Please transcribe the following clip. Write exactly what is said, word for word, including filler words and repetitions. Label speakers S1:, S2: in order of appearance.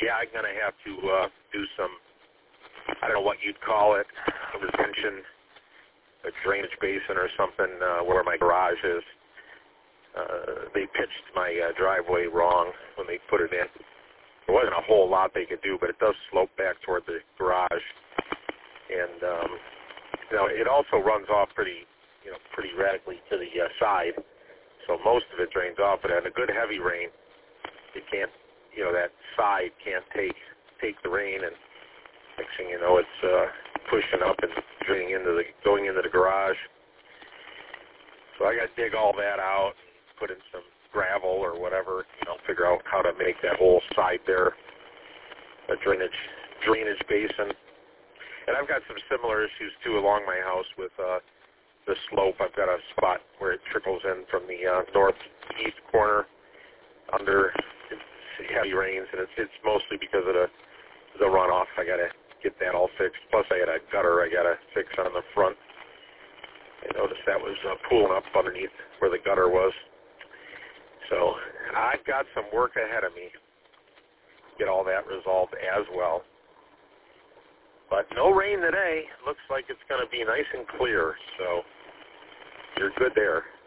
S1: yeah, I'm going to have to uh, do some, I don't know what you'd call it, a retention, a drainage basin or something uh, where my garage is. Uh, they pitched my uh, driveway wrong when they put it in. There wasn't a whole lot they could do, but it does slope back toward the garage. And, um, you know, it also runs off pretty, you know, pretty radically to the uh, side. So most of it drains off, but in a good heavy rain, it can't, you know, that side can't take take the rain, and next thing you know, it's uh, pushing up and draining into the, going into the garage. So I got to dig all that out, put in some gravel or whatever, you know, figure out how to make that whole side there a drainage drainage basin. And I've got some similar issues too along my house with uh, the slope. I've got a spot where it trickles in from the uh, northeast corner under heavy rains, and it's it's mostly because of the the runoff. I got to get that all fixed. Plus, I had a gutter I got to fix on the front. I noticed that was uh, pooling up underneath where the gutter was. So I've got some work ahead of me to get all that resolved as well. But no rain today. Looks like it's going to be nice and clear, so you're good there.